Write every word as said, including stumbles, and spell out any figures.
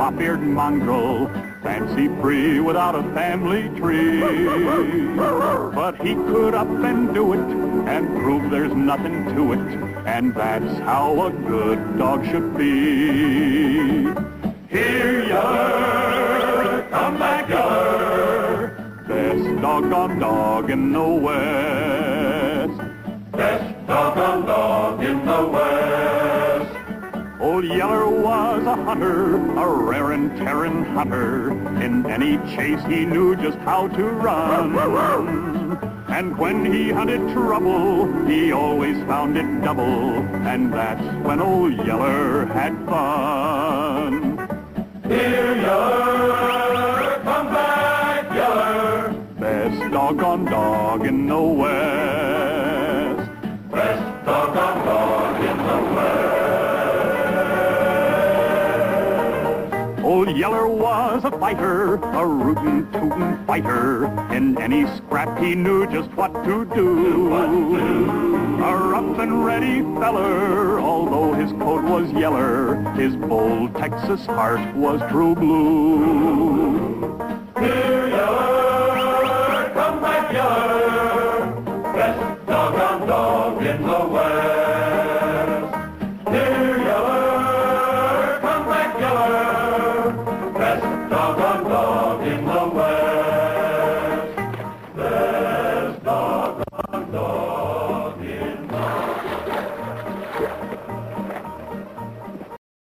lop-eared mongrel, fancy free without a family tree. But he could up and do it, and prove there's nothing to it, and that's how a good dog should be. Here, Yeller, come back, Yeller, best doggone dog in the West. Best doggone dog in the West. Old Yeller was a hunter, a rare and tearing hunter. In any chase he knew just how to run. And when he hunted trouble, he always found it double. And that's when old Yeller had fun. Here, Yeller, come back, Yeller, best doggone dog in the West. Best doggone dog in the West. Old Yeller was a fighter, a rootin' tootin' fighter. In any scrap he knew just what to do. What to do. A rough and ready feller, although his coat was yeller, his bold Texas heart was true blue.